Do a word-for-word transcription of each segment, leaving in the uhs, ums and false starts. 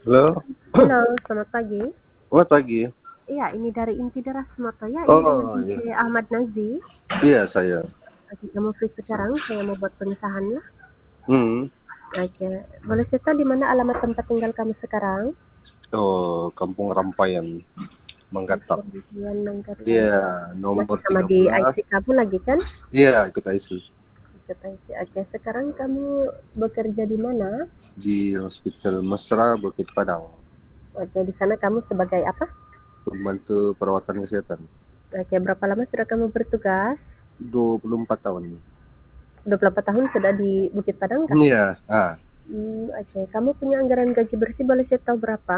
Halo? Halo, selamat pagi. Selamat pagi. Iya, ini dari Inti Deras Moto ya, ini dengan Oh, iya. D J Ahmad Nazzi. Iya, saya. Oke, kamu free sekarang, saya mau buat pengesahannya. Hmm. Oke, boleh saya tahu di mana alamat tempat tinggal kamu sekarang? Oh, Kampung Rampayan, Manggatar. Kemudian Manggarai. Iya, Masih nomor sama tiga di belas. I C kamu lagi kan? Iya, ikut I C. Ikut I C. Oke, sekarang kamu bekerja di mana? Di Hospital Mesra, Bukit Padang. Oke, di sana kamu sebagai apa? Pembantu perawatan kesehatan. Oke, berapa lama sudah kamu bertugas? dua puluh empat tahun. dua puluh empat tahun sudah di Bukit Padang kah? Iya, ah. Hmm, oke. Kamu punya anggaran gaji bersih, boleh saya tahu berapa?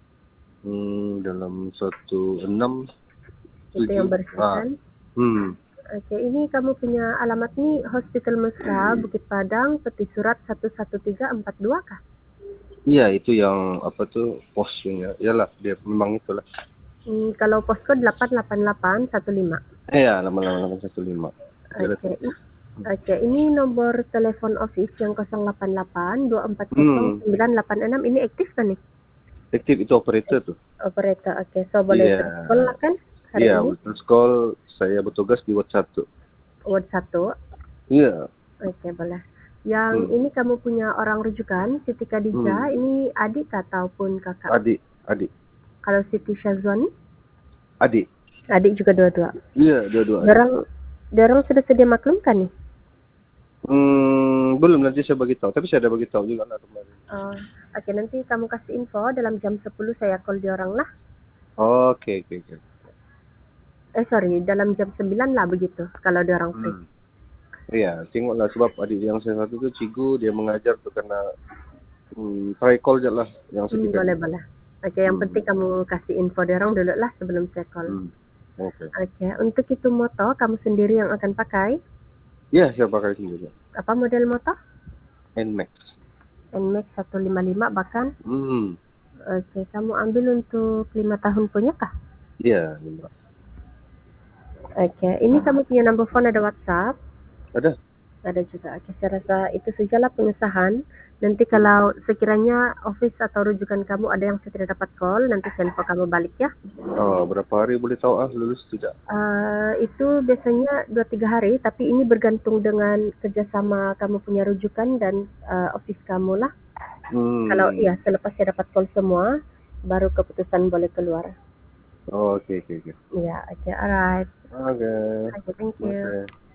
Hmm, dalam satu enam Itu yang tujuh. bersih Ah. kan? Hmm. Oke, ini kamu punya alamat nih Hospital Mesra, Bukit Padang, peti surat satu satu tiga empat dua kah? Iya, itu yang apa tuh posnya. Iyalah, dia memang itulah. Hmm, kalau postcode delapan delapan delapan satu lima. Iya, delapan delapan delapan satu lima. Oke, i- oke, ini nomor telepon office yang nol delapan delapan dua empat nol Hmm. sembilan delapan enam ini aktif kan nih? Aktif itu operator tuh. Operator, oke. So, boleh Iya. terus call lah kan hari Iya, ini? terus call saya bertugas di Ward satu. Word satu. Iya. Oke, boleh. Yang Hmm. ini kamu punya orang rujukan, Siti Khadijah, Hmm. ini adik ataupun kakak? Adik, adik, Kalau Siti Syazwani? adik. Adik juga dua-dua. Iya, dua-dua adik. Dorang, dorang sudah sedia maklum kan nih? Hmm, belum, nanti saya bagi tahu. Tapi saya ada bagi tahu juga lah kemarin. Oh, oke, nanti kamu kasih info dalam jam sepuluh saya call dia orang lah. Oke, oke, oke. Eh sorry, dalam jam sembilan lah begitu kalau dia orang free. Hmm. Iya, tengoklah sebab adik yang saya satu itu Cigu, dia mengajar tuh karena hmm, try call aja lah yang Hmm, sekitar. boleh boleh. Oke, yang Hmm. penting kamu kasih info dia orang dulu lah sebelum saya call. Hmm. Oke. Oke, untuk itu moto kamu sendiri yang akan pakai. Iya, saya pakai sendiri. Apa model moto? Nmax. Nmax seratus lima puluh lima bahkan. Hmm. Oke, kamu ambil untuk lima tahun punya kah? Iya, lima. Oke, ini kamu punya number phone, ada WhatsApp? Ada. Ada juga. Oke, saya rasa itu sajalah pengesahan. Nanti kalau sekiranya office atau rujukan kamu ada yang saya tidak dapat call, nanti saya info kamu balik ya. Oh, berapa hari boleh tahu ah lulus tidak? Uh, itu biasanya dua tiga hari, tapi ini bergantung dengan kerjasama kamu punya rujukan dan uh, office kamu lah. Hmm. Kalau iya, selepas saya dapat call semua, baru keputusan boleh keluar. Oh, oke, okay, oke, okay, oke. Okay. Ya, oke, okay, alright. Oke. Okay, thank you. Okay.